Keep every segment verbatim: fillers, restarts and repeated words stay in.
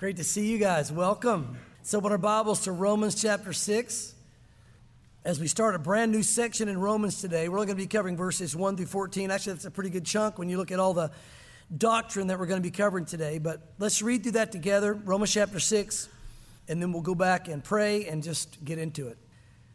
Great to see you guys. Welcome. Let's open our Bibles to Romans chapter six. As we start a brand new section in Romans today, we're only going to be covering verses one through fourteen. Actually, that's a pretty good chunk when you look at all the doctrine that we're going to be covering today. But let's read through that together, Romans chapter six, and then we'll go back and pray and just get into it.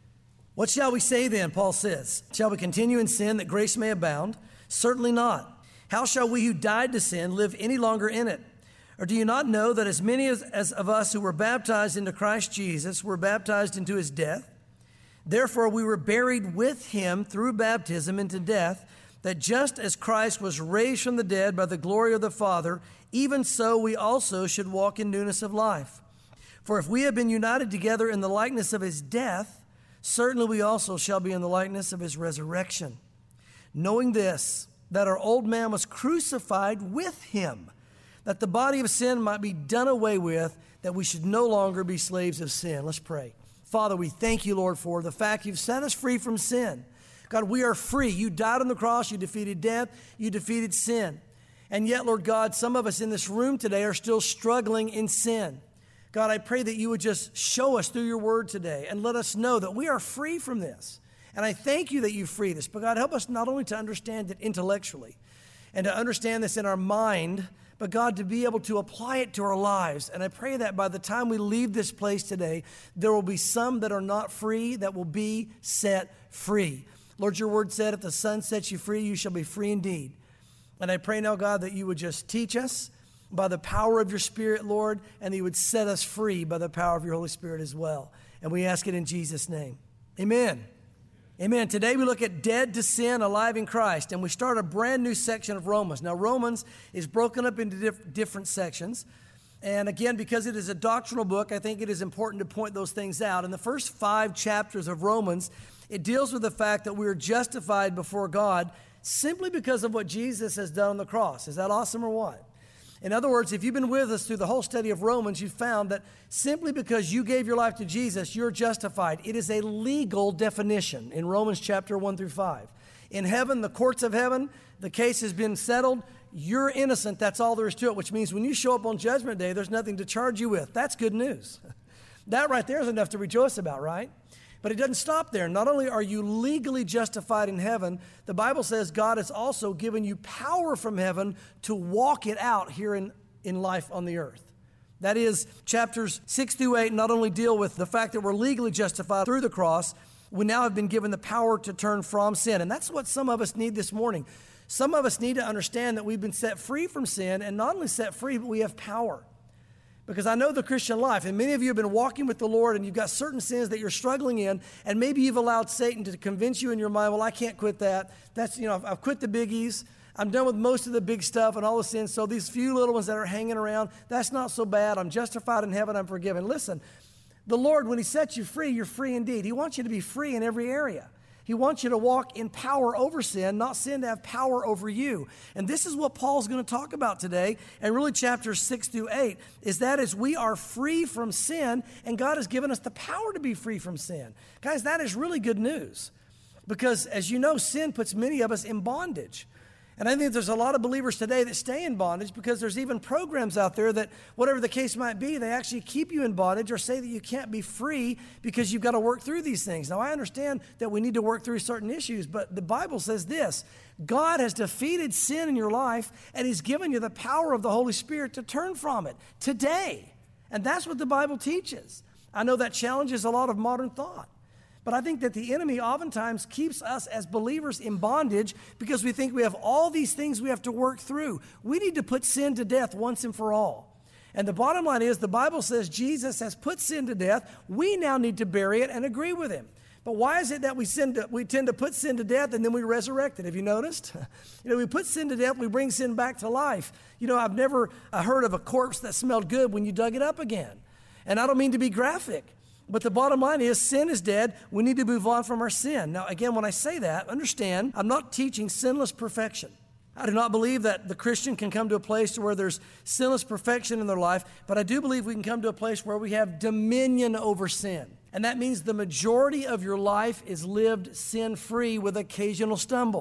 What shall we say then, Paul says? Shall we continue in sin that grace may abound? Certainly not. How shall we who died to sin live any longer in it? Or do you not know that as many as, as of us who were baptized into Christ Jesus were baptized into his death? Therefore we were buried with him through baptism into death, that just as Christ was raised from the dead by the glory of the Father, even so we also should walk in newness of life. For if we have been united together in the likeness of his death, certainly we also shall be in the likeness of his resurrection. Knowing this, that our old man was crucified with him, that the body of sin might be done away with, that we should no longer be slaves of sin. Let's pray. Father, we thank you, Lord, for the fact you've set us free from sin. God, we are free. You died on the cross. You defeated death. You defeated sin. And yet, Lord God, some of us in this room today are still struggling in sin. God, I pray that you would just show us through your word today and let us know that we are free from this. And I thank you that you freed us. But God, help us not only to understand it intellectually and to understand this in our mind, but God, to be able to apply it to our lives. And I pray that by the time we leave this place today, there will be some that are not free that will be set free. Lord, your word said, if the Son sets you free, you shall be free indeed. And I pray now, God, that you would just teach us by the power of your Spirit, Lord, and that you would set us free by the power of your Holy Spirit as well. And we ask it in Jesus' name. Amen. Amen. Today we look at dead to sin, alive in Christ, and we start a brand new section of Romans. Now, Romans is broken up into diff- different sections. And again, because it is a doctrinal book, I think it is important to point those things out. In the first five chapters of Romans, it deals with the fact that we are justified before God simply because of what Jesus has done on the cross. Is that awesome or what? In other words, if you've been with us through the whole study of Romans, you've found that simply because you gave your life to Jesus, you're justified. It is a legal definition in Romans chapter one through five. In heaven, the courts of heaven, the case has been settled. You're innocent. That's all there is to it, which means when you show up on Judgment Day, there's nothing to charge you with. That's good news. That right there is enough to rejoice about, right? But it doesn't stop there. Not only are you legally justified in heaven, the Bible says God has also given you power from heaven to walk it out here in, in life on the earth. That is, chapters six through eight not only deal with the fact that we're legally justified through the cross, we now have been given the power to turn from sin. And that's what some of us need this morning. Some of us need to understand that we've been set free from sin, and not only set free, but we have power. Because I know the Christian life, and many of you have been walking with the Lord, and you've got certain sins that you're struggling in, and maybe you've allowed Satan to convince you in your mind, well, I can't quit that. That's, you know, I've, I've quit the biggies. I'm done with most of the big stuff and all the sins, so these few little ones that are hanging around, that's not so bad. I'm justified in heaven. I'm forgiven. Listen, the Lord, when he sets you free, you're free indeed. He wants you to be free in every area. He wants you to walk in power over sin, not sin to have power over you. And this is what Paul's going to talk about today, and really chapters six through eight, is that is we are free from sin, and God has given us the power to be free from sin. Guys, that is really good news, because as you know, sin puts many of us in bondage. And I think there's a lot of believers today that stay in bondage because there's even programs out there that, whatever the case might be, they actually keep you in bondage or say that you can't be free because you've got to work through these things. Now, I understand that we need to work through certain issues, but the Bible says this: God has defeated sin in your life, and he's given you the power of the Holy Spirit to turn from it today. And that's what the Bible teaches. I know that challenges a lot of modern thought. But I think that the enemy oftentimes keeps us as believers in bondage because we think we have all these things we have to work through. We need to put sin to death once and for all. And the bottom line is the Bible says Jesus has put sin to death. We now need to bury it and agree with him. But why is it that we, sin to, we tend to put sin to death and then we resurrect it? Have you noticed? You know, we put sin to death, we bring sin back to life. You know, I've never uh, heard of a corpse that smelled good when you dug it up again. And I don't mean to be graphic. But the bottom line is sin is dead. We need to move on from our sin. Now, again, when I say that, understand, I'm not teaching sinless perfection. I do not believe that the Christian can come to a place where there's sinless perfection in their life, but I do believe we can come to a place where we have dominion over sin. And that means the majority of your life is lived sin-free with occasional stumbles.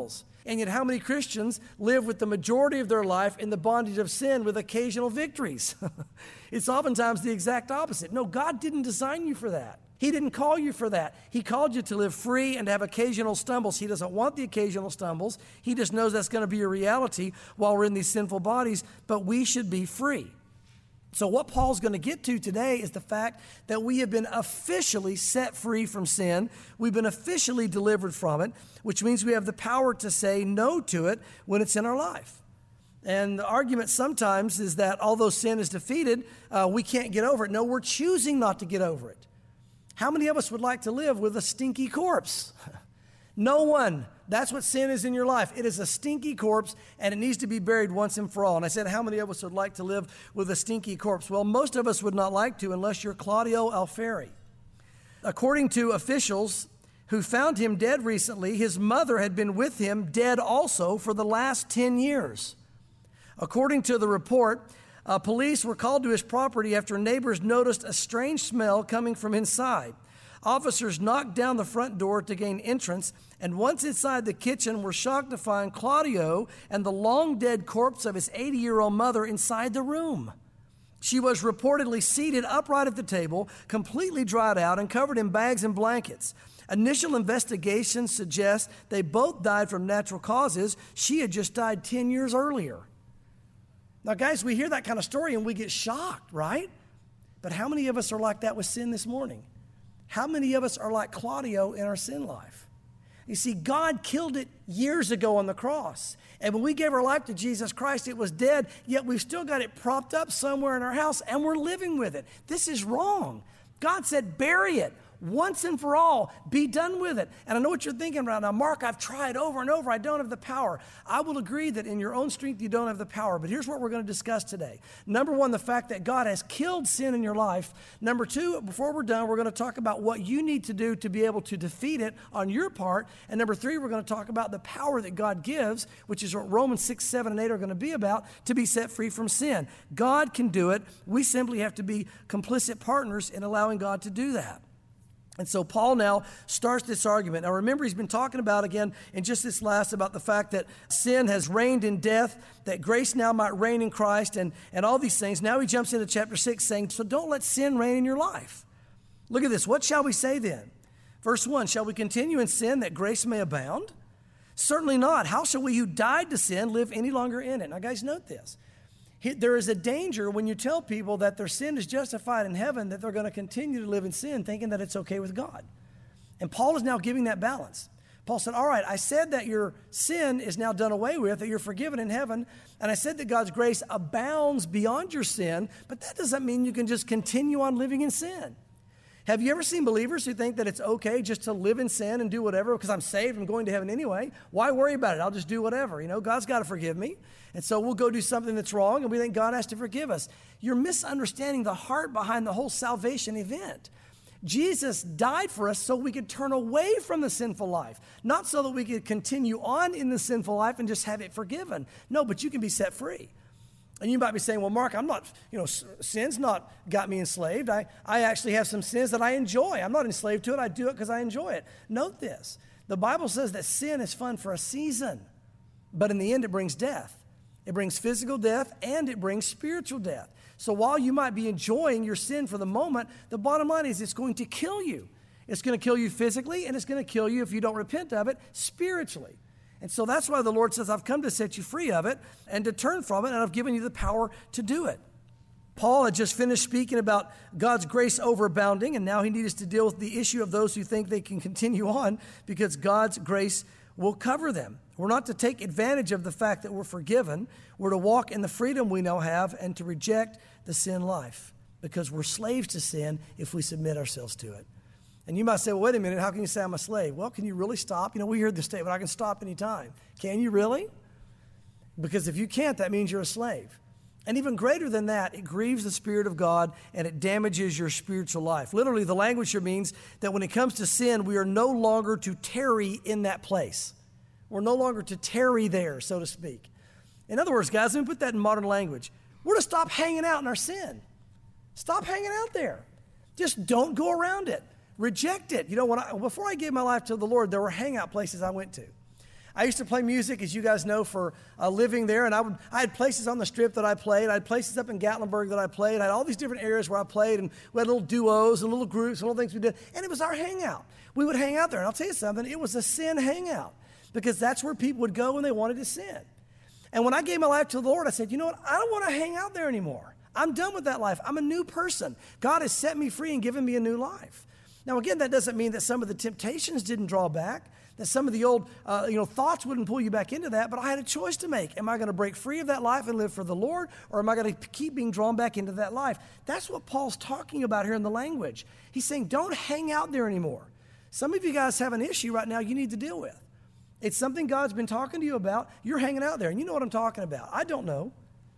And yet how many Christians live with the majority of their life in the bondage of sin with occasional victories? It's oftentimes the exact opposite. No, God didn't design you for that. He didn't call you for that. He called you to live free and to have occasional stumbles. He doesn't want the occasional stumbles. He just knows that's going to be a reality while we're in these sinful bodies, but we should be free. So what Paul's going to get to today is the fact that we have been officially set free from sin. We've been officially delivered from it, which means we have the power to say no to it when it's in our life. And the argument sometimes is that although sin is defeated, uh, we can't get over it. No, we're choosing not to get over it. How many of us would like to live with a stinky corpse? No one. That's what sin is in your life. It is a stinky corpse, and it needs to be buried once and for all. And I said, how many of us would like to live with a stinky corpse? Well, most of us would not like to unless you're Claudio Alfieri. According to officials who found him dead recently, his mother had been with him dead also for the last ten years. According to the report, uh, police were called to his property after neighbors noticed a strange smell coming from inside. Officers knocked down the front door to gain entrance, and once inside the kitchen were shocked to find Claudio and the long-dead corpse of his eighty-year-old mother inside the room. She was reportedly seated upright at the table, completely dried out and covered in bags and blankets. Initial investigations suggest they both died from natural causes. She had just died ten years earlier. Now, guys, we hear that kind of story and we get shocked, right? But how many of us are like that with sin this morning? How many of us are like Claudio in our sin life? You see, God killed it years ago on the cross. And when we gave our life to Jesus Christ, it was dead, yet we've still got it propped up somewhere in our house, and we're living with it. This is wrong. God said, bury it once and for all. Be done with it. And I know what you're thinking right now. Mark, I've tried over and over. I don't have the power. I will agree that in your own strength, you don't have the power. But here's what we're going to discuss today. Number one, the fact that God has killed sin in your life. Number two, before we're done, we're going to talk about what you need to do to be able to defeat it on your part. And number three, we're going to talk about the power that God gives, which is what Romans six, seven, and eight are going to be about, to be set free from sin. God can do it. We simply have to be complicit partners in allowing God to do that. And so Paul now starts this argument. Now remember, he's been talking about, again, in just this last, about the fact that sin has reigned in death, that grace now might reign in Christ, and, and all these things. Now he jumps into chapter six saying, so don't let sin reign in your life. Look at this. What shall we say then? Verse one, shall we continue in sin that grace may abound? Certainly not. How shall we who died to sin live any longer in it? Now guys, note this. There is a danger when you tell people that their sin is justified in heaven, that they're going to continue to live in sin thinking that it's okay with God. And Paul is now giving that balance. Paul said, all right, I said that your sin is now done away with, that you're forgiven in heaven, and I said that God's grace abounds beyond your sin, but that doesn't mean you can just continue on living in sin. Have you ever seen believers who think that it's okay just to live in sin and do whatever because I'm saved, I'm going to heaven anyway? Why worry about it? I'll just do whatever. You know, God's got to forgive me. And so we'll go do something that's wrong and we think God has to forgive us. You're misunderstanding the heart behind the whole salvation event. Jesus died for us so we could turn away from the sinful life, not so that we could continue on in the sinful life and just have it forgiven. No, but you can be set free. And you might be saying, well, Mark, I'm not, you know, sin's not got me enslaved. I, I actually have some sins that I enjoy. I'm not enslaved to it. I do it because I enjoy it. Note this. The Bible says that sin is fun for a season, but in the end it brings death. It brings physical death and it brings spiritual death. So while you might be enjoying your sin for the moment, the bottom line is it's going to kill you. It's going to kill you physically, and it's going to kill you if you don't repent of it spiritually. And so that's why the Lord says, I've come to set you free of it and to turn from it, and I've given you the power to do it. Paul had just finished speaking about God's grace overabounding, and now he needs to deal with the issue of those who think they can continue on because God's grace will cover them. We're not to take advantage of the fact that we're forgiven. We're to walk in the freedom we now have and to reject the sin life because we're slaves to sin if we submit ourselves to it. And you might say, well, wait a minute, how can you say I'm a slave? Well, can you really stop? You know, we heard the statement, I can stop anytime. Can you really? Because if you can't, that means you're a slave. And even greater than that, it grieves the Spirit of God and it damages your spiritual life. Literally, the language here means that when it comes to sin, we are no longer to tarry in that place. We're no longer to tarry there, so to speak. In other words, guys, let me put that in modern language. We're to stop hanging out in our sin. Stop hanging out there. Just don't go around it. Reject it. You know, when I, before I gave my life to the Lord, there were hangout places I went to. I used to play music, as you guys know, for a living there, and I would I had places on the Strip that I played. I had places up in Gatlinburg that I played. I had all these different areas where I played, and we had little duos and little groups and little things we did, and it was our hangout. We would hang out there, and I'll tell you something, it was a sin hangout, because that's where people would go when they wanted to sin. And when I gave my life to the Lord, I said, you know what, I don't want to hang out there anymore. I'm done with that life. I'm a new person. God has set me free and given me a new life. Now, again, that doesn't mean that some of the temptations didn't draw back, that some of the old uh, you know, thoughts wouldn't pull you back into that, but I had a choice to make. Am I going to break free of that life and live for the Lord, or am I going to keep being drawn back into that life? That's what Paul's talking about here in the language. He's saying, don't hang out there anymore. Some of you guys have an issue right now you need to deal with. It's something God's been talking to you about. You're hanging out there, and you know what I'm talking about. I don't know.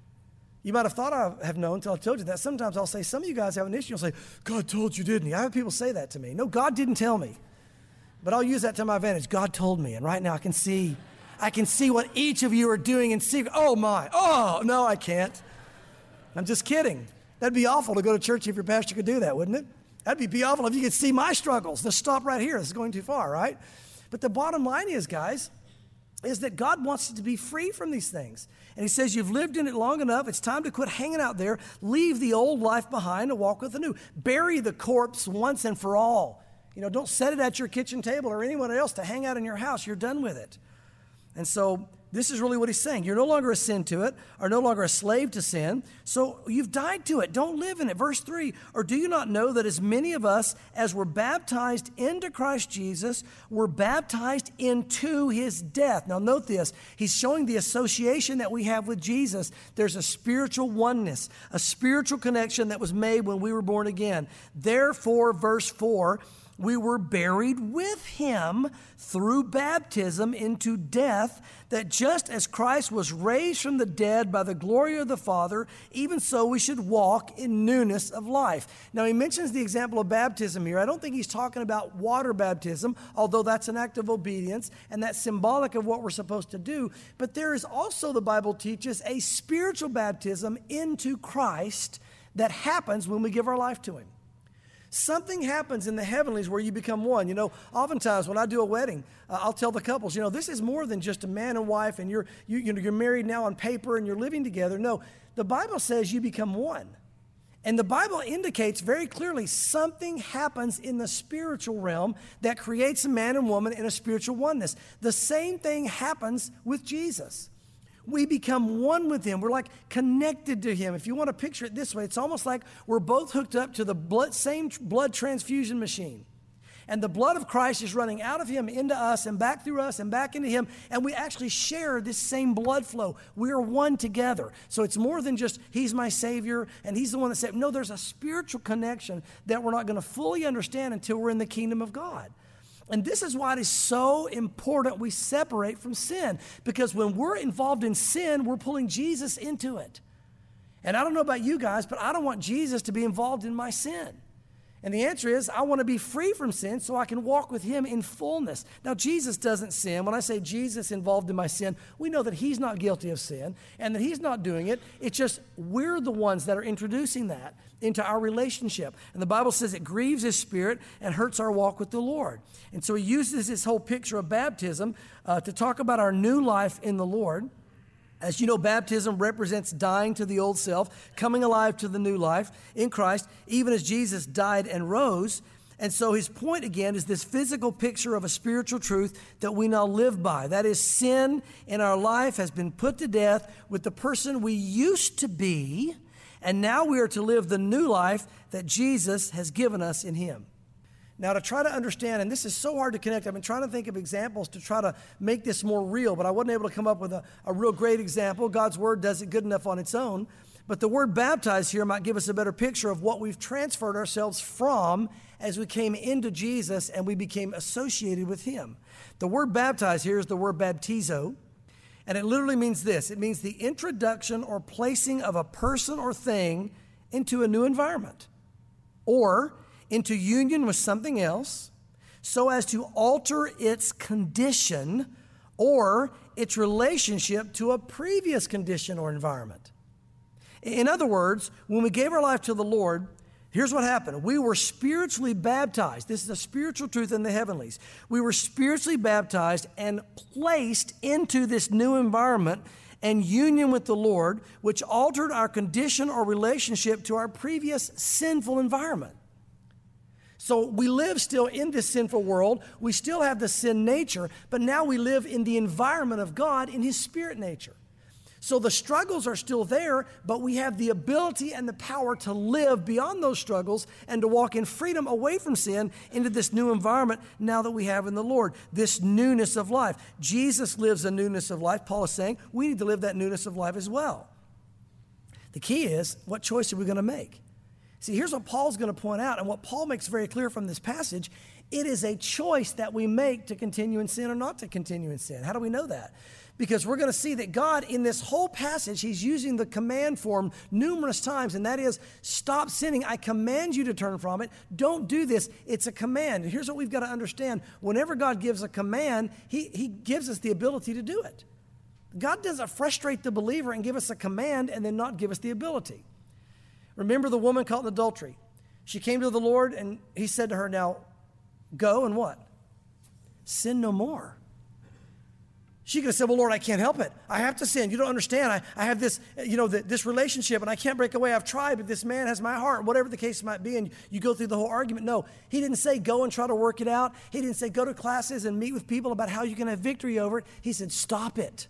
You might have thought I have known until I told you that. Sometimes I'll say, some of you guys have an issue. You'll say, God told you, didn't he? I have people say that to me. No, God didn't tell me. But I'll use that to my advantage. God told me, and right now I can see, I can see what each of you are doing in secret. Oh my, oh, no, I can't. I'm just kidding. That'd be awful to go to church if your pastor could do that, wouldn't it? That'd be awful if you could see my struggles. Let's stop right here. This is going too far, right? But the bottom line is, guys, is that God wants you to be free from these things. And he says, you've lived in it long enough. It's time to quit hanging out there. Leave the old life behind and walk with the new. Bury the corpse once and for all. You know, don't set it at your kitchen table or anyone else to hang out in your house. You're done with it. And so this is really what he's saying. You're no longer a sin to it, or no longer a slave to sin. So you've died to it. Don't live in it. Verse three, or do you not know that as many of us as were baptized into Christ Jesus were baptized into his death? Now note this. He's showing the association that we have with Jesus. There's a spiritual oneness, a spiritual connection that was made when we were born again. Therefore, verse four, we were buried with him through baptism into death, that just as Christ was raised from the dead by the glory of the Father, even so we should walk in newness of life. Now, he mentions the example of baptism here. I don't think he's talking about water baptism, although that's an act of obedience, and that's symbolic of what we're supposed to do. But there is also, the Bible teaches, a spiritual baptism into Christ that happens when we give our life to him. Something happens in the heavenlies where you become one. You know, oftentimes when I do a wedding, uh, I'll tell the couples, you know, this is more than just a man and wife and you're, you, you know, you're married now on paper and you're living together. No, the Bible says you become one. And the Bible indicates very clearly something happens in the spiritual realm that creates a man and woman in a spiritual oneness. The same thing happens with Jesus. We become one with him. We're like connected to him. If you want to picture it this way, it's almost like we're both hooked up to the blood, same blood transfusion machine. And the blood of Christ is running out of him into us and back through us and back into him. And we actually share this same blood flow. We are one together. So it's more than just he's my Savior and he's the one that saved. No, there's a spiritual connection that we're not going to fully understand until we're in the kingdom of God. And this is why it is so important we separate from sin. Because when we're involved in sin, we're pulling Jesus into it. And I don't know about you guys, but I don't want Jesus to be involved in my sin. And the answer is, I want to be free from sin so I can walk with him in fullness. Now, Jesus doesn't sin. When I say Jesus involved in my sin, we know that he's not guilty of sin and that he's not doing it. It's just we're the ones that are introducing that into our relationship. And the Bible says it grieves his spirit and hurts our walk with the Lord. And so he uses this whole picture of baptism uh, to talk about our new life in the Lord. As you know, baptism represents dying to the old self, coming alive to the new life in Christ, even as Jesus died and rose. And so his point again is this physical picture of a spiritual truth that we now live by. That is, sin in our life has been put to death with the person we used to be, and now we are to live the new life that Jesus has given us in him. Now, to try to understand, and this is so hard to connect, I've been trying to think of examples to try to make this more real, but I wasn't able to come up with a, a real great example. God's word does it good enough on its own. But the word baptized here might give us a better picture of what we've transferred ourselves from as we came into Jesus and we became associated with him. The word baptized here is the word baptizo, and it literally means this. It means the introduction or placing of a person or thing into a new environment, or into union with something else so as to alter its condition or its relationship to a previous condition or environment. In other words, when we gave our life to the Lord, Here's what happened. We were spiritually baptized. This is a spiritual truth in the heavenlies. We were spiritually baptized and placed into this new environment and union with the Lord, which altered our condition or relationship to our previous sinful environment. So we live still in this sinful world. We still have the sin nature, but now we live in the environment of God in His spirit nature. So the struggles are still there, but we have the ability and the power to live beyond those struggles and to walk in freedom away from sin into this new environment now that we have in the Lord, this newness of life. Jesus lives a newness of life. Paul is saying we need to live that newness of life as well. The key is, what choice are we going to make? See, here's what Paul's going to point out, and what Paul makes very clear from this passage. It is a choice that we make to continue in sin or not to continue in sin. How do we know that? Because we're going to see that God, in this whole passage, He's using the command form numerous times, and that is, stop sinning. I command you to turn from it. Don't do this. It's a command. And here's what we've got to understand. Whenever God gives a command, He, he gives us the ability to do it. God doesn't frustrate the believer and give us a command and then not give us the ability. Remember the woman caught in adultery. She came to the Lord, and He said to her, now, go and what? Sin no more. She could have said, well, Lord, I can't help it. I have to sin. You don't understand. I, I have this, you know, the, this relationship, and I can't break away. I've tried, but this man has my heart, whatever the case might be, and you go through the whole argument. No, He didn't say go and try to work it out. He didn't say go to classes and meet with people about how you can have victory over it. He said, stop it.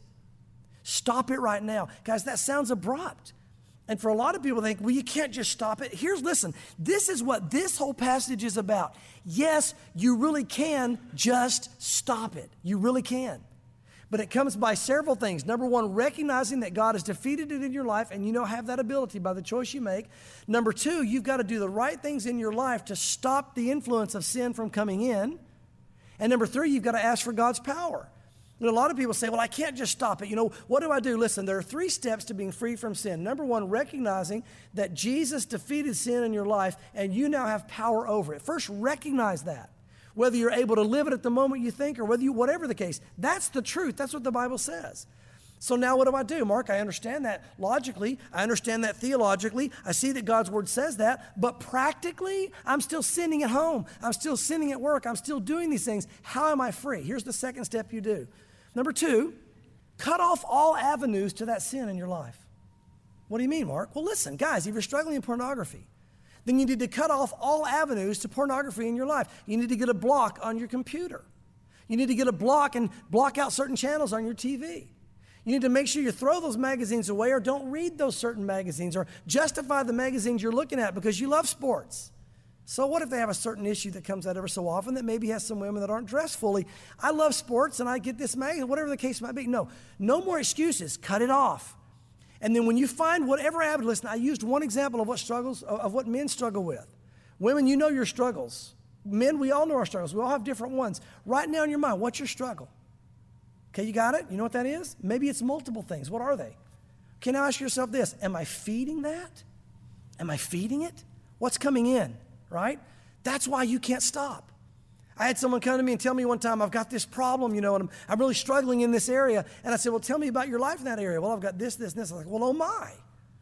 Stop it right now. Guys, that sounds abrupt. And for a lot of people, they think, well, you can't just stop it. Here's, listen, this is what this whole passage is about. Yes, you really can just stop it. You really can. But it comes by several things. Number one, recognizing that God has defeated it in your life, and you know have that ability by the choice you make. Number two, you've got to do the right things in your life to stop the influence of sin from coming in. And number three, you've got to ask for God's power. And a lot of people say, well, I can't just stop it. You know, what do I do? Listen, there are three steps to being free from sin. Number one, recognizing that Jesus defeated sin in your life, and you now have power over it. First, recognize that. Whether you're able to live it at the moment you think, or whether you, whatever the case, that's the truth. That's what the Bible says. So now what do I do? Mark, I understand that logically. I understand that theologically. I see that God's word says that. But practically, I'm still sinning at home. I'm still sinning at work. I'm still doing these things. How am I free? Here's the second step you do. Number two, cut off all avenues to that sin in your life. What do you mean, Mark? Well, listen, guys, if you're struggling in pornography, then you need to cut off all avenues to pornography in your life. You need to get a block on your computer. You need to get a block and block out certain channels on your T V. You need to make sure you throw those magazines away, or don't read those certain magazines, or justify the magazines you're looking at because you love sports. So what if they have a certain issue that comes out every so often that maybe has some women that aren't dressed fully? I love sports and I get this magazine, whatever the case might be. No, no more excuses. Cut it off. And then when you find whatever avenue, listen, I used one example of what struggles, of what men struggle with. Women, you know your struggles. Men, we all know our struggles. We all have different ones. Right now in your mind, what's your struggle? Okay, you got it? You know what that is? Maybe it's multiple things. What are they? Okay, now ask yourself this. Am I feeding that? Am I feeding it? What's coming in, right? That's why you can't stop. I had someone come to me and tell me one time, I've got this problem, you know, and I'm, I'm really struggling in this area. And I said, well, tell me about your life in that area. Well, I've got this, this, and this. I'm like, well, oh my.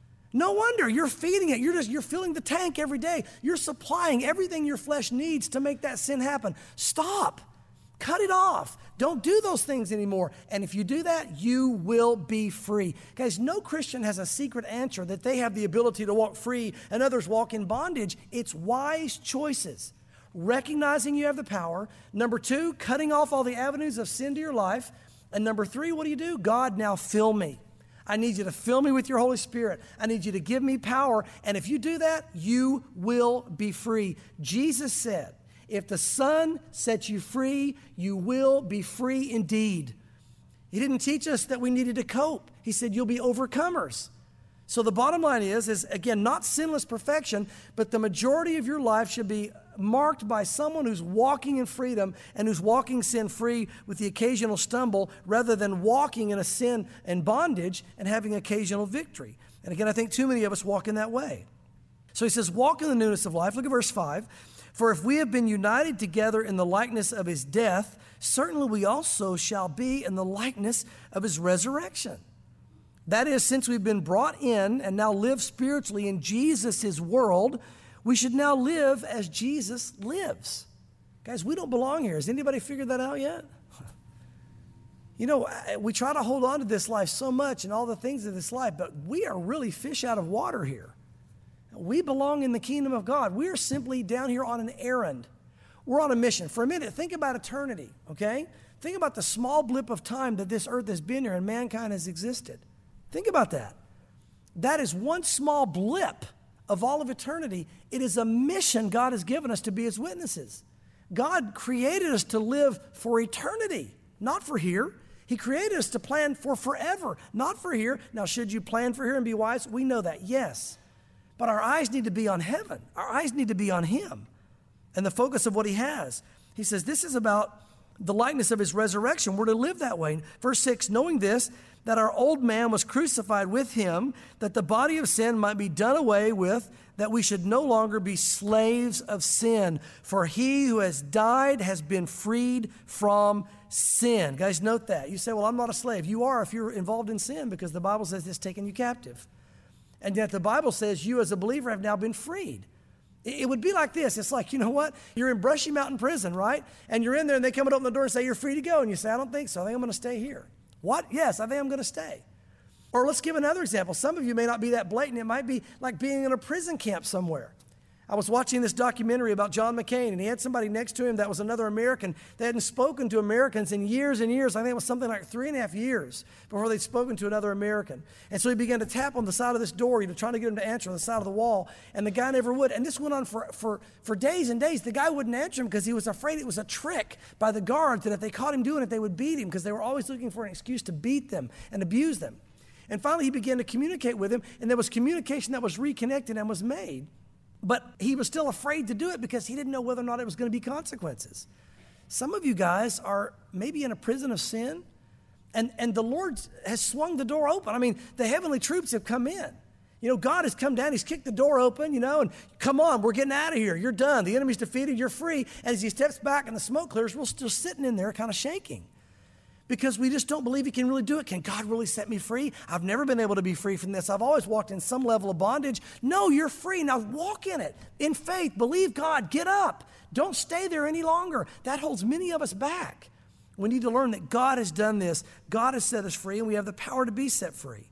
No wonder. You're feeding it. You're just, you're filling the tank every day. You're supplying everything your flesh needs to make that sin happen. Stop. Cut it off. Don't do those things anymore. And if you do that, you will be free. Guys, no Christian has a secret answer that they have the ability to walk free and others walk in bondage. It's wise choices. Recognizing you have the power. Number two, cutting off all the avenues of sin to your life. And number three, what do you do? God, now fill me. I need you to fill me with your Holy Spirit. I need you to give me power. And if you do that, you will be free. Jesus said, if the Son sets you free, you will be free indeed. He didn't teach us that we needed to cope. He said, you'll be overcomers. So the bottom line is, is again, not sinless perfection, but the majority of your life should be marked by someone who's walking in freedom and who's walking sin-free with the occasional stumble, rather than walking in a sin and bondage and having occasional victory. And again, I think too many of us walk in that way. So he says, walk in the newness of life. Look at verse five. For if we have been united together in the likeness of his death, certainly we also shall be in the likeness of his resurrection. That is, since we've been brought in and now live spiritually in Jesus' world, We should now live as Jesus lives. Guys, we don't belong here. Has anybody figured that out yet? You know, we try to hold on to this life so much and all the things of this life, but we are really fish out of water here. We belong in the kingdom of God. We are simply down here on an errand. We're on a mission. For a minute, think about eternity, okay? Think about the small blip of time that this earth has been here and mankind has existed. Think about that. That is one small blip of all of eternity. It is a mission God has given us to be His witnesses. God created us to live for eternity, not for here. He created us to plan for forever, not for here. Now, should you plan for here and be wise? We know that, yes. But our eyes need to be on heaven. Our eyes need to be on Him and the focus of what He has. He says this is about the likeness of His resurrection. We're to live that way. Verse six, knowing this, that our old man was crucified with Him, that the body of sin might be done away with, that we should no longer be slaves of sin. For He who has died has been freed from sin. Guys, note that. You say, well, I'm not a slave. You are if you're involved in sin, because the Bible says it's taken you captive. And yet the Bible says you as a believer have now been freed. It would be like this. It's like, you know what? You're in Brushy Mountain Prison, right? And you're in there and they come and open the door and say, you're free to go. And you say, I don't think so. I think I'm going to stay here. What? Yes, I think I'm going to stay. Or let's give another example. Some of you may not be that blatant. It might be like being in a prison camp somewhere. I was watching this documentary about John McCain, and he had somebody next to him that was another American. They hadn't spoken to Americans in years and years. I think it was something like three and a half years before they'd spoken to another American. And so he began to tap on the side of this door, you know, trying to get him to answer on the side of the wall, and the guy never would. And this went on for, for, for days and days. The guy wouldn't answer him because he was afraid it was a trick by the guards, that if they caught him doing it, they would beat him, because they were always looking for an excuse to beat them and abuse them. And finally, he began to communicate with him, and there was communication that was reconnected and was made. But he was still afraid to do it because he didn't know whether or not it was going to be consequences. Some of you guys are maybe in a prison of sin, and, and the Lord has swung the door open. I mean, the heavenly troops have come in. You know, God has come down. He's kicked the door open, you know, and come on, we're getting out of here. You're done. The enemy's defeated. You're free. And as he steps back and the smoke clears, we're still sitting in there kind of shaking, because we just don't believe He can really do it. Can God really set me free? I've never been able to be free from this. I've always walked in some level of bondage. No, you're free. Now walk in it. In faith, believe God. Get up. Don't stay there any longer. That holds many of us back. We need to learn that God has done this. God has set us free, and we have the power to be set free.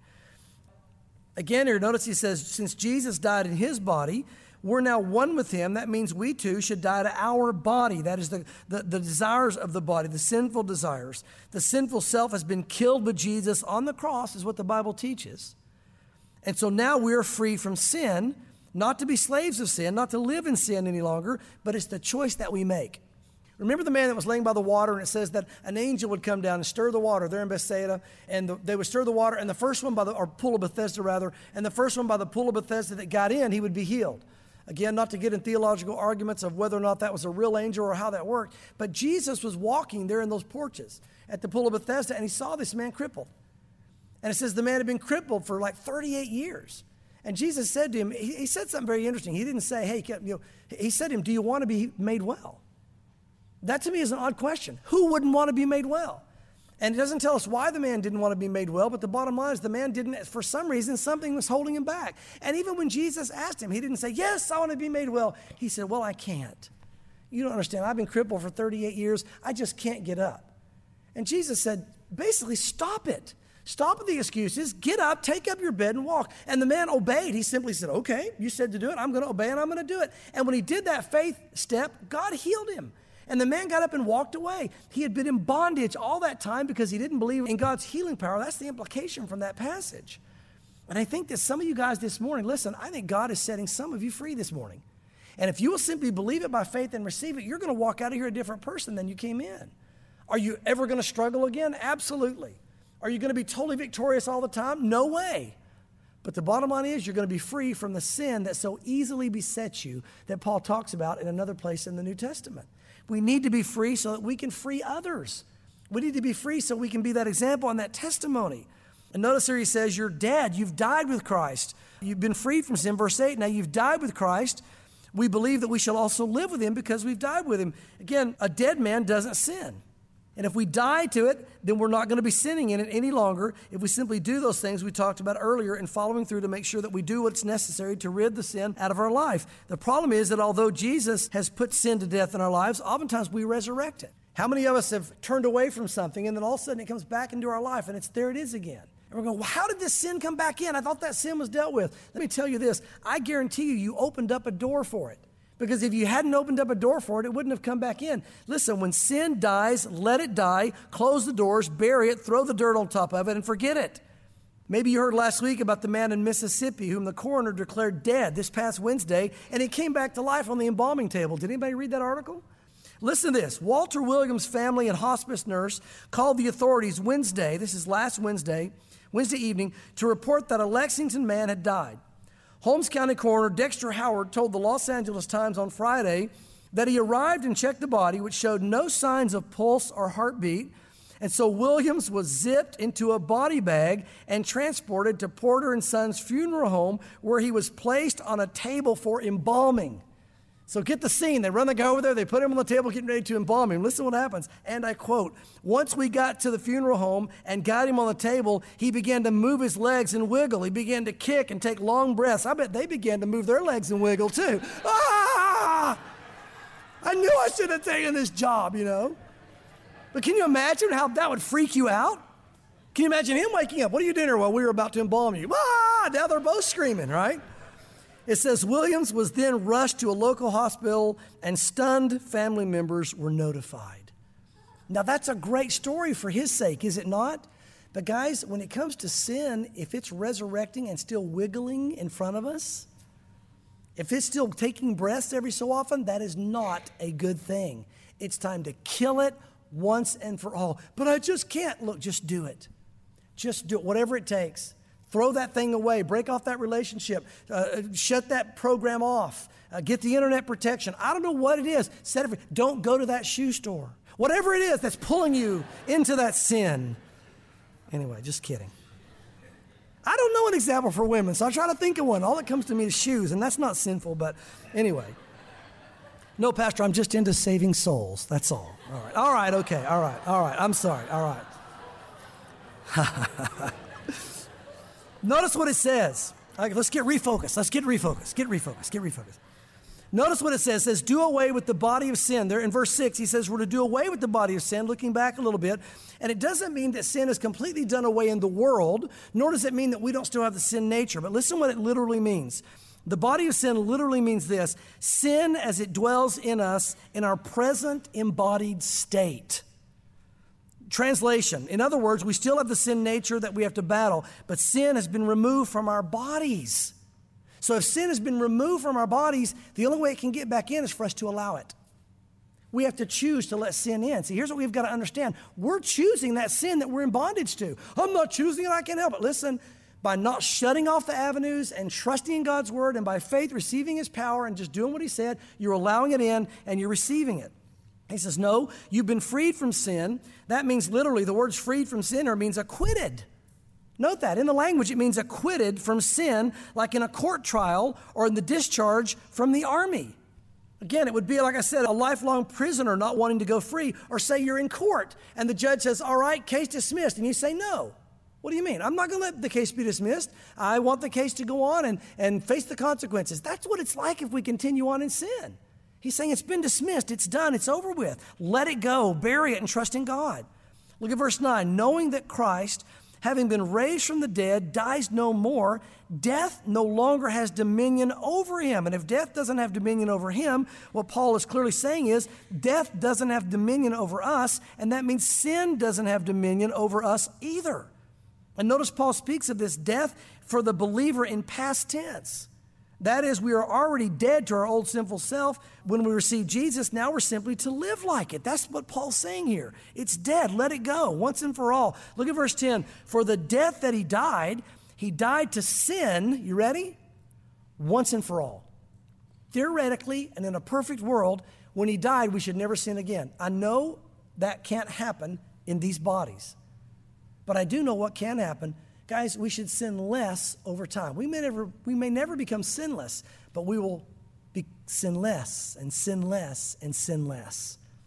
Again here, notice he says, since Jesus died in His body, we're now one with Him. That means we too should die to our body. That is the, the, the desires of the body, the sinful desires. The sinful self has been killed with Jesus on the cross, is what the Bible teaches. And so now we're free from sin, not to be slaves of sin, not to live in sin any longer, but it's the choice that we make. Remember the man that was laying by the water, and it says that an angel would come down and stir the water there in Bethsaida, and the, they would stir the water, and the first one by the, or pool of Bethesda rather, and the first one by the pool of Bethesda that got in, he would be healed. Again, not to get in theological arguments of whether or not that was a real angel or how that worked, but Jesus was walking there in those porches at the pool of Bethesda, and He saw this man crippled. And it says the man had been crippled for like thirty-eight years. And Jesus said to him, he, he said something very interesting. He didn't say, hey, you know, he said to him, do you want to be made well? That to me is an odd question. Who wouldn't want to be made well? And it doesn't tell us why the man didn't want to be made well, but the bottom line is the man didn't, for some reason, something was holding him back. And even when Jesus asked him, he didn't say, yes, I want to be made well. He said, well, I can't. You don't understand. I've been crippled for thirty-eight years. I just can't get up. And Jesus said, basically, stop it. Stop with the excuses. Get up, take up your bed, and walk. And the man obeyed. He simply said, okay, you said to do it. I'm going to obey, and I'm going to do it. And when he did that faith step, God healed him. And the man got up and walked away. He had been in bondage all that time because he didn't believe in God's healing power. That's the implication from that passage. And I think that some of you guys this morning, listen, I think God is setting some of you free this morning. And if you will simply believe it by faith and receive it, you're going to walk out of here a different person than you came in. Are you ever going to struggle again? Absolutely. Are you going to be totally victorious all the time? No way. But the bottom line is you're going to be free from the sin that so easily besets you that Paul talks about in another place in the New Testament. We need to be free so that we can free others. We need to be free so we can be that example and that testimony. And notice here he says, you're dead. You've died with Christ. You've been freed from sin. Verse eight, now you've died with Christ. We believe that we shall also live with Him because we've died with Him. Again, a dead man doesn't sin. And if we die to it, then we're not going to be sinning in it any longer if we simply do those things we talked about earlier and following through to make sure that we do what's necessary to rid the sin out of our life. The problem is that although Jesus has put sin to death in our lives, oftentimes we resurrect it. How many of us have turned away from something and then all of a sudden it comes back into our life and it's there it is again? And we're going, well, how did this sin come back in? I thought that sin was dealt with. Let me tell you this. I guarantee you, you opened up a door for it. Because if you hadn't opened up a door for it, it wouldn't have come back in. Listen, when sin dies, let it die, close the doors, bury it, throw the dirt on top of it, and forget it. Maybe you heard last week about the man in Mississippi whom the coroner declared dead this past Wednesday, and he came back to life on the embalming table. Did anybody read that article? Listen to this. Walter Williams' family and hospice nurse called the authorities Wednesday, this is last Wednesday, Wednesday evening, to report that a Lexington man had died. Holmes County Coroner Dexter Howard told the Los Angeles Times on Friday that he arrived and checked the body, which showed no signs of pulse or heartbeat. And so Williams was zipped into a body bag and transported to Porter and Sons Funeral Home, where he was placed on a table for embalming. So get the scene. They run the guy over there. They put him on the table, getting ready to embalm him. Listen what happens. And I quote, once we got to the funeral home and got him on the table, he began to move his legs and wiggle. He began to kick and take long breaths. I bet they began to move their legs and wiggle too. Ah! I knew I should have taken this job, you know. But can you imagine how that would freak you out? Can you imagine him waking up? What are you doing here? Well, we were about to embalm you. Ah! Now they're both screaming, right? It says Williams was then rushed to a local hospital and stunned family members were notified. Now that's a great story for his sake, is it not? But guys, when it comes to sin, if it's resurrecting and still wiggling in front of us, if it's still taking breaths every so often, that is not a good thing. It's time to kill it once and for all. But I just can't. Look, just do it. Just do it, whatever it takes. Throw that thing away. Break off that relationship. Uh, shut that program off. Uh, get the internet protection. I don't know what it is. Set it, don't go to that shoe store. Whatever it is that's pulling you into that sin. Anyway, just kidding. I don't know an example for women, so I try to think of one. All that comes to me is shoes, and that's not sinful, but anyway. No, Pastor, I'm just into saving souls. That's all. All right. All right, okay. All right. All right. I'm sorry. All right. Notice what it says. All right, let's get refocused. Let's get refocused. Get refocused. Get refocused. Notice what it says. It says, do away with the body of sin. There in verse six, he says we're to do away with the body of sin, looking back a little bit. And it doesn't mean that sin is completely done away in the world, nor does it mean that we don't still have the sin nature. But listen what it literally means. The body of sin literally means this: sin as it dwells in us in our present embodied state. Translation. In other words, we still have the sin nature that we have to battle, but sin has been removed from our bodies. So if sin has been removed from our bodies, the only way it can get back in is for us to allow it. We have to choose to let sin in. See, here's what we've got to understand. We're choosing that sin that we're in bondage to. I'm not choosing it, I can't help it. Listen, by not shutting off the avenues and trusting in God's word and by faith receiving his power and just doing what he said, you're allowing it in and you're receiving it. He says, no, you've been freed from sin. That means literally the words freed from sin or means acquitted. Note that. In the language, it means acquitted from sin, like in a court trial or in the discharge from the army. Again, it would be, like I said, a lifelong prisoner not wanting to go free. Or say you're in court and the judge says, all right, case dismissed. And you say, no. What do you mean? I'm not going to let the case be dismissed. I want the case to go on and, and face the consequences. That's what it's like if we continue on in sin. He's saying it's been dismissed, it's done, it's over with. Let it go, bury it, and trust in God. Look at verse nine. Knowing that Christ, having been raised from the dead, dies no more, death no longer has dominion over him. And if death doesn't have dominion over him, what Paul is clearly saying is death doesn't have dominion over us, and that means sin doesn't have dominion over us either. And notice Paul speaks of this death for the believer in past tense. That is, we are already dead to our old sinful self. When we receive Jesus, now we're simply to live like it. That's what Paul's saying here. It's dead. Let it go once and for all. Look at verse ten. For the death that he died, he died to sin, you ready? Once and for all. Theoretically, and in a perfect world, when he died, we should never sin again. I know that can't happen in these bodies. But I do know what can happen. Guys, we should sin less over time. We may never, we may never become sinless, but we will be sin less and sin less and sin less.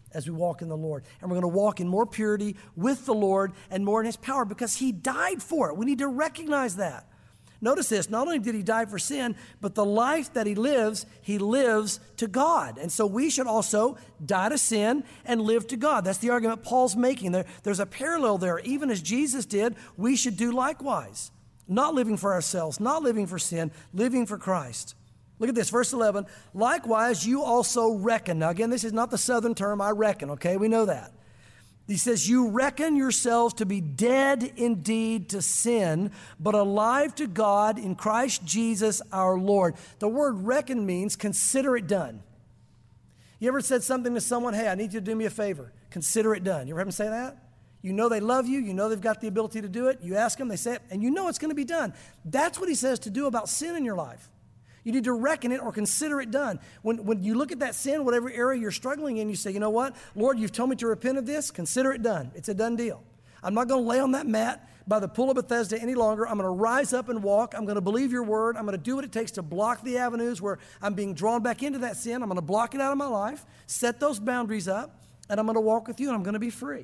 as we walk in the Lord. And we're going to walk in more purity with the Lord and more in his power because he died for it. We need to recognize that. Notice this, not only did he die for sin, but the life that he lives, he lives to God. And so we should also die to sin and live to God. That's the argument Paul's making. There, there's a parallel there. Even as Jesus did, we should do likewise. Not living for ourselves, not living for sin, living for Christ. Look at this, verse eleven. Likewise, you also reckon. Now again, this is not the southern term, I reckon, okay? We know that. He says, you reckon yourselves to be dead indeed to sin, but alive to God in Christ Jesus our Lord. The word reckon means consider it done. You ever said something to someone, hey, I need you to do me a favor. Consider it done. You ever heard them say that? You know they love you. You know they've got the ability to do it. You ask them, they say it, and you know it's going to be done. That's what he says to do about sin in your life. You need to reckon it or consider it done. When, when you look at that sin, whatever area you're struggling in, you say, you know what? Lord, you've told me to repent of this. Consider it done. It's a done deal. I'm not going to lay on that mat by the pool of Bethesda any longer. I'm going to rise up and walk. I'm going to believe your word. I'm going to do what it takes to block the avenues where I'm being drawn back into that sin. I'm going to block it out of my life, set those boundaries up, and I'm going to walk with you, and I'm going to be free.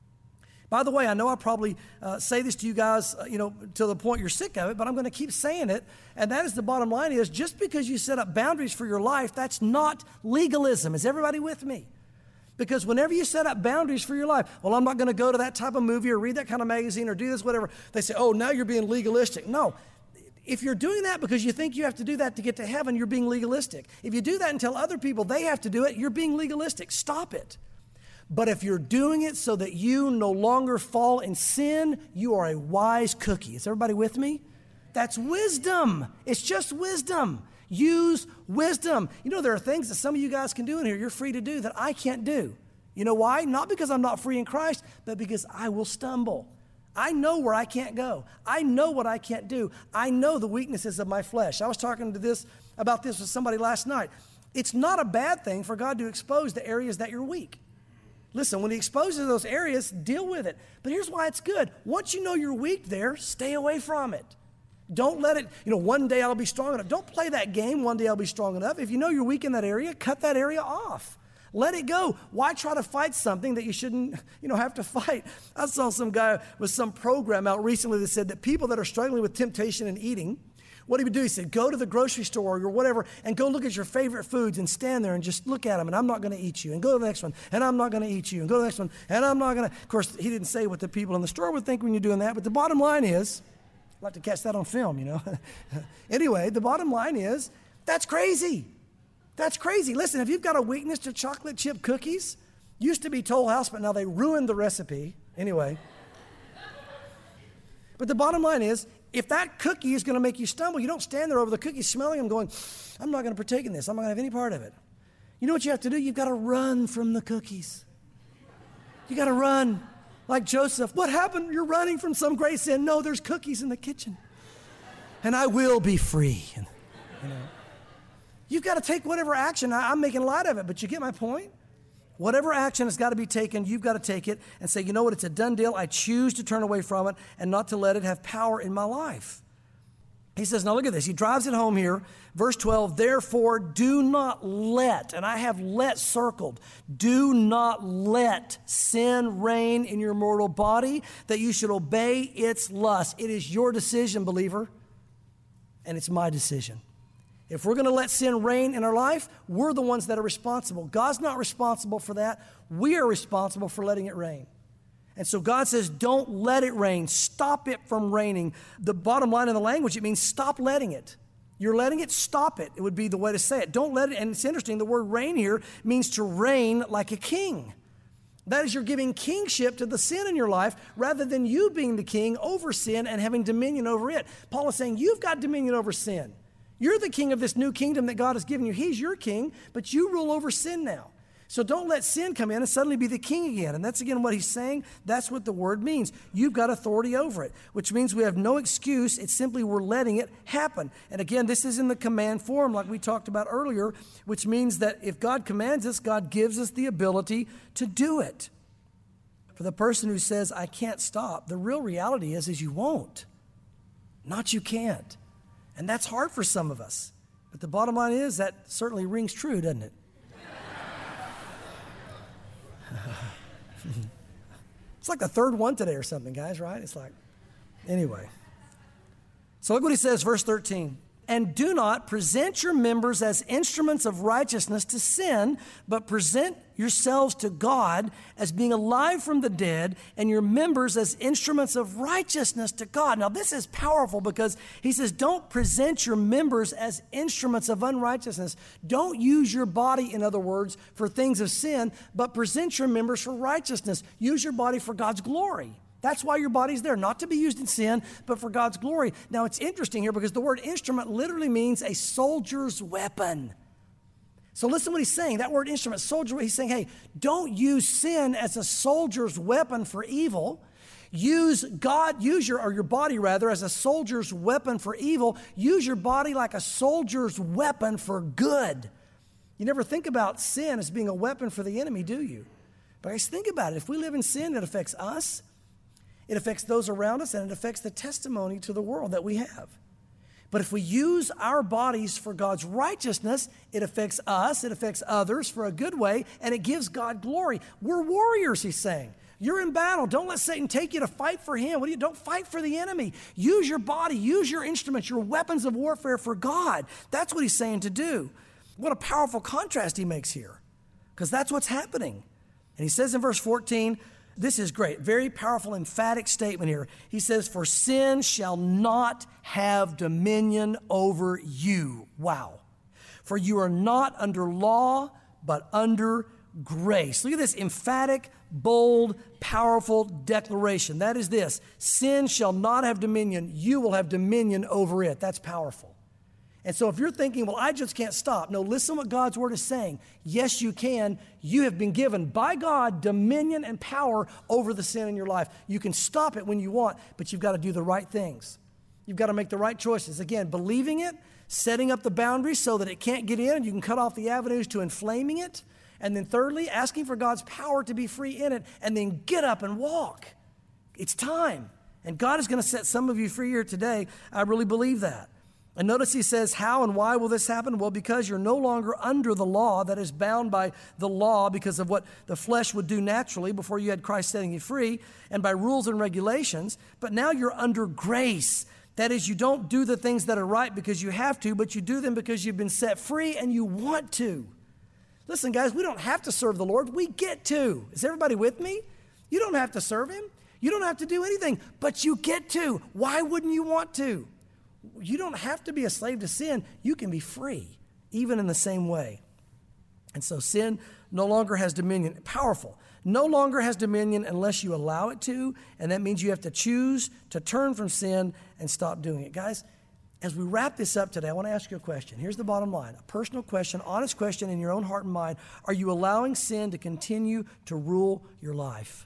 By the way, I know I probably uh, say this to you guys, uh, you know, to the point you're sick of it, but I'm going to keep saying it. And that is the bottom line is just because you set up boundaries for your life, that's not legalism. Is everybody with me? Because whenever you set up boundaries for your life, well, I'm not going to go to that type of movie or read that kind of magazine or do this, whatever. They say, oh, now you're being legalistic. No. If you're doing that because you think you have to do that to get to heaven, you're being legalistic. If you do that and tell other people they have to do it, you're being legalistic. Stop it. But if you're doing it so that you no longer fall in sin, you are a wise cookie. Is everybody with me? That's wisdom. It's just wisdom. Use wisdom. You know, there are things that some of you guys can do in here you're free to do that I can't do. You know why? Not because I'm not free in Christ, but because I will stumble. I know where I can't go. I know what I can't do. I know the weaknesses of my flesh. I was talking to this about this with somebody last night. It's not a bad thing for God to expose the areas that you're weak. Listen, when he exposes those areas, deal with it. But here's why it's good. Once you know you're weak there, stay away from it. Don't let it, you know, one day I'll be strong enough. Don't play that game, one day I'll be strong enough. If you know you're weak in that area, cut that area off. Let it go. Why try to fight something that you shouldn't, you know, have to fight? I saw some guy with some program out recently that said that people that are struggling with temptation and eating, what he would do, he said, go to the grocery store or whatever and go look at your favorite foods and stand there and just look at them and I'm not going to eat you. And go to the next one and I'm not going to eat you. And go to the next one and I'm not going to. Of course, he didn't say what the people in the store would think when you're doing that. But the bottom line is, I'd like to catch that on film, you know. Anyway, the bottom line is, that's crazy. That's crazy. Listen, if you've got a weakness to chocolate chip cookies, used to be Toll House, but now they ruined the recipe. Anyway. But the bottom line is, if that cookie is going to make you stumble, you don't stand there over the cookie smelling them going, I'm not going to partake in this. I'm not going to have any part of it. You know what you have to do? You've got to run from the cookies. You got to run like Joseph. What happened? You're running from some great sin. No, there's cookies in the kitchen. And I will be free. And, you know, you've got to take whatever action. I, I'm making light of it, but you get my point? Whatever action has got to be taken, you've got to take it and say, you know what, it's a done deal. I choose to turn away from it and not to let it have power in my life. He says, now look at this. He drives it home here. Verse twelve, therefore do not let, and I have let circled, do not let sin reign in your mortal body, that you should obey its lust. It is your decision, believer, and it's my decision. If we're going to let sin reign in our life, we're the ones that are responsible. God's not responsible for that. We are responsible for letting it reign. And so God says, don't let it reign. Stop it from reigning. The bottom line in the language, it means stop letting it. You're letting it, stop it. It would be the way to say it. Don't let it. And it's interesting, the word reign here means to reign like a king. That is, you're giving kingship to the sin in your life rather than you being the king over sin and having dominion over it. Paul is saying, you've got dominion over sin. You're the king of this new kingdom that God has given you. He's your king, but you rule over sin now. So don't let sin come in and suddenly be the king again. And that's, again, what he's saying. That's what the word means. You've got authority over it, which means we have no excuse. It's simply we're letting it happen. And again, this is in the command form like we talked about earlier, which means that if God commands us, God gives us the ability to do it. For the person who says, I can't stop, the real reality is, is you won't. Not you can't. And that's hard for some of us. But the bottom line is that certainly rings true, doesn't it? It's like the third one today or something, guys, right? It's like, anyway. So look what he says, verse thirteen. And do not present your members as instruments of righteousness to sin, but present yourselves to God as being alive from the dead, and your members as instruments of righteousness to God. Now, this is powerful because he says, don't present your members as instruments of unrighteousness. Don't use your body, in other words, for things of sin, but present your members for righteousness. Use your body for God's glory. That's why your body's there, not to be used in sin, but for God's glory. Now, it's interesting here because the word instrument literally means a soldier's weapon. So listen what he's saying. That word instrument, soldier, he's saying, hey, don't use sin as a soldier's weapon for evil. Use God, use your, or your body rather, as a soldier's weapon for evil. Use your body like a soldier's weapon for good. You never think about sin as being a weapon for the enemy, do you? But guys, think about it. If we live in sin, it affects us. It affects those around us, and it affects the testimony to the world that we have. But if we use our bodies for God's righteousness, it affects us, it affects others for a good way, and it gives God glory. We're warriors, he's saying. You're in battle. Don't let Satan take you to fight for him. What do you, don't fight for the enemy. Use your body, use your instruments, your weapons of warfare for God. That's what he's saying to do. What a powerful contrast he makes here, because that's what's happening. And he says in verse fourteen, this is great, very powerful, emphatic statement here. He says, for sin shall not have dominion over you. Wow. For you are not under law, but under grace. Look at this emphatic, bold, powerful declaration. That is this: sin shall not have dominion. You will have dominion over it. That's powerful. And so if you're thinking, well, I just can't stop. No, listen what God's word is saying. Yes, you can. You have been given by God dominion and power over the sin in your life. You can stop it when you want, but you've got to do the right things. You've got to make the right choices. Again, believing it, setting up the boundaries so that it can't get in, and you can cut off the avenues to inflaming it. And then thirdly, asking for God's power to be free in it, and then get up and walk. It's time. And God is going to set some of you free here today. I really believe that. And notice he says, how and why will this happen? Well, because you're no longer under the law that is bound by the law because of what the flesh would do naturally before you had Christ setting you free, and by rules and regulations. But now you're under grace. That is, you don't do the things that are right because you have to, but you do them because you've been set free and you want to. Listen, guys, we don't have to serve the Lord. We get to. Is everybody with me? You don't have to serve him. You don't have to do anything, but you get to. Why wouldn't you want to? You don't have to be a slave to sin. You can be free, even in the same way. And so sin no longer has dominion. Powerful. No longer has dominion unless you allow it to, and that means you have to choose to turn from sin and stop doing it. Guys, as we wrap this up today, I want to ask you a question. Here's the bottom line, a personal question, honest question in your own heart and mind. Are you allowing sin to continue to rule your life?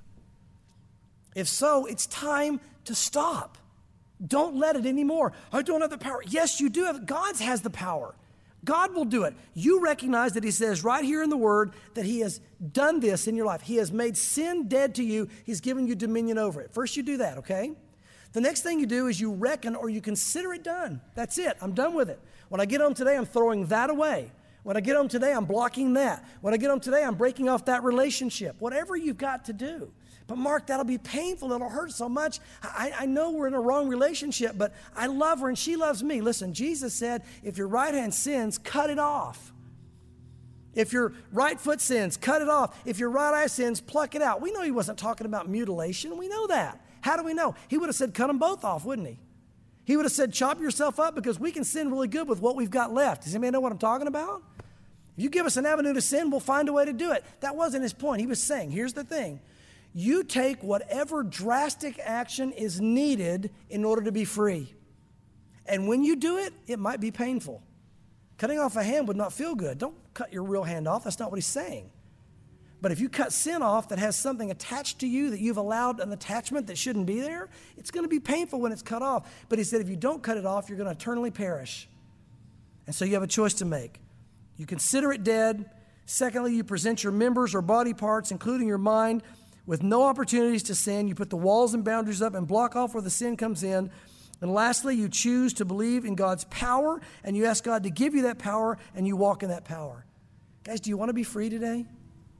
If so, it's time to stop. Don't let it anymore. I don't have the power. Yes, you do have. God has the power. God will do it. You recognize that he says right here in the word that he has done this in your life. He has made sin dead to you. He's given you dominion over it. First you do that, okay? The next thing you do is you reckon or you consider it done. That's it. I'm done with it. When I get home today, I'm throwing that away. When I get home today, I'm blocking that. When I get home today, I'm breaking off that relationship. Whatever you've got to do. But Mark, that'll be painful. It'll hurt so much. I, I know we're in a wrong relationship, but I love her and she loves me. Listen, Jesus said, if your right hand sins, cut it off. If your right foot sins, cut it off. If your right eye sins, pluck it out. We know he wasn't talking about mutilation. We know that. How do we know? He would have said, cut them both off, wouldn't he? He would have said, chop yourself up, because we can sin really good with what we've got left. Does anybody know what I'm talking about? If you give us an avenue to sin, we'll find a way to do it. That wasn't his point. He was saying, here's the thing. You take whatever drastic action is needed in order to be free. And when you do it, it might be painful. Cutting off a hand would not feel good. Don't cut your real hand off. That's not what he's saying. But if you cut sin off that has something attached to you, that you've allowed an attachment that shouldn't be there, it's going to be painful when it's cut off. But he said if you don't cut it off, you're going to eternally perish. And so you have a choice to make. You consider it dead. Secondly, you present your members or body parts, including your mind, with no opportunities to sin. You put the walls and boundaries up and block off where the sin comes in. And lastly, you choose to believe in God's power, and you ask God to give you that power, and you walk in that power. Guys, do you want to be free today?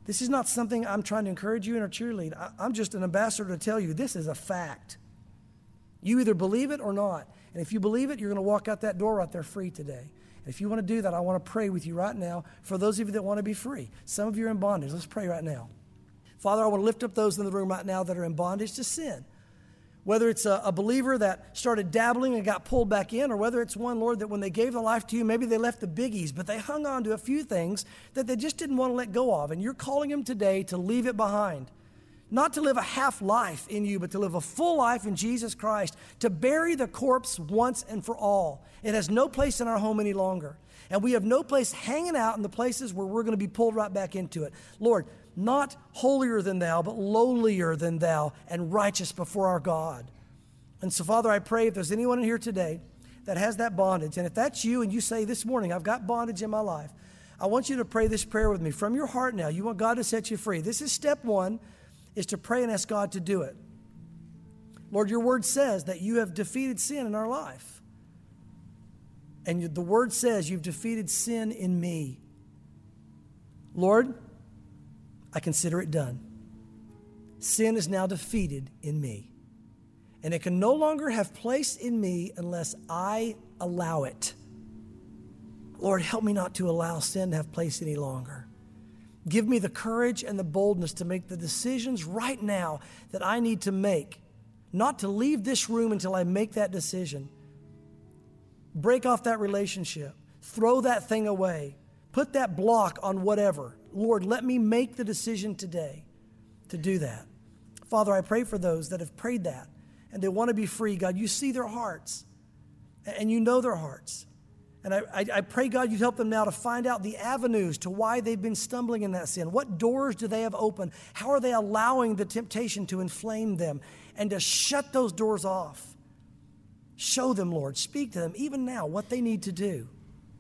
This is not something I'm trying to encourage you in or cheerlead. I, I'm just an ambassador to tell you this is a fact. You either believe it or not. And if you believe it, you're going to walk out that door right there free today. And if you want to do that, I want to pray with you right now for those of you that want to be free. Some of you are in bondage. Let's pray right now. Father, I want to lift up those in the room right now that are in bondage to sin. Whether it's a, a believer that started dabbling and got pulled back in, or whether it's one, Lord, that when they gave their life to you, maybe they left the biggies, but they hung on to a few things that they just didn't want to let go of. And you're calling them today to leave it behind. Not to live a half life in you, but to live a full life in Jesus Christ, to bury the corpse once and for all. It has no place in our home any longer. And we have no place hanging out in the places where we're going to be pulled right back into it. Lord, not holier than thou, but lowlier than thou, and righteous before our God. And so, Father, I pray if there's anyone in here today that has that bondage, and if that's you and you say this morning, I've got bondage in my life, I want you to pray this prayer with me from your heart now. You want God to set you free. This is step one, is to pray and ask God to do it. Lord, your word says that you have defeated sin in our life. And the word says you've defeated sin in me. Lord, I consider it done. Sin is now defeated in me. And it can no longer have place in me unless I allow it. Lord, help me not to allow sin to have place any longer. Give me the courage and the boldness to make the decisions right now that I need to make, not to leave this room until I make that decision. Break off that relationship. Throw that thing away. Put that block on whatever. Lord, let me make the decision today to do that. Father, I pray for those that have prayed that and they want to be free. God, you see their hearts and you know their hearts. And I, I, I pray, God, you'd help them now to find out the avenues to why they've been stumbling in that sin. What doors do they have open? How are they allowing the temptation to inflame them? And to shut those doors off. Show them, Lord. Speak to them, even now, what they need to do.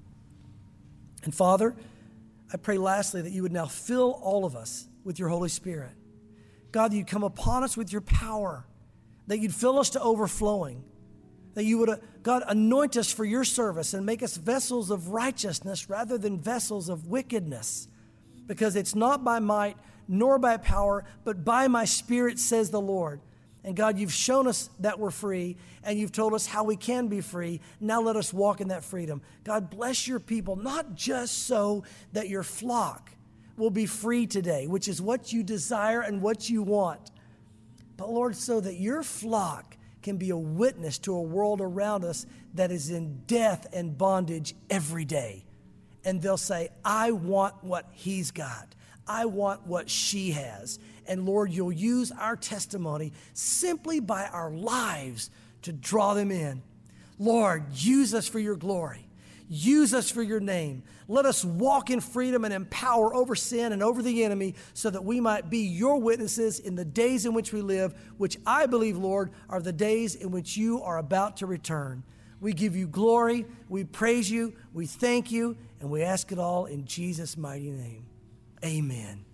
And Father, I pray lastly that you would now fill all of us with your Holy Spirit. God, that you'd come upon us with your power, that you'd fill us to overflowing, that you would, uh, God, anoint us for your service and make us vessels of righteousness rather than vessels of wickedness, because it's not by might nor by power, but by my Spirit, says the Lord. And God, you've shown us that we're free, and you've told us how we can be free. Now let us walk in that freedom. God, bless your people, not just so that your flock will be free today, which is what you desire and what you want, but Lord, so that your flock can be a witness to a world around us that is in death and bondage every day. And they'll say, I want what he's got. I want what she has. And Lord, you'll use our testimony simply by our lives to draw them in. Lord, use us for your glory. Use us for your name. Let us walk in freedom and in power over sin and over the enemy so that we might be your witnesses in the days in which we live, which I believe, Lord, are the days in which you are about to return. We give you glory, we praise you, we thank you, and we ask it all in Jesus' mighty name. Amen.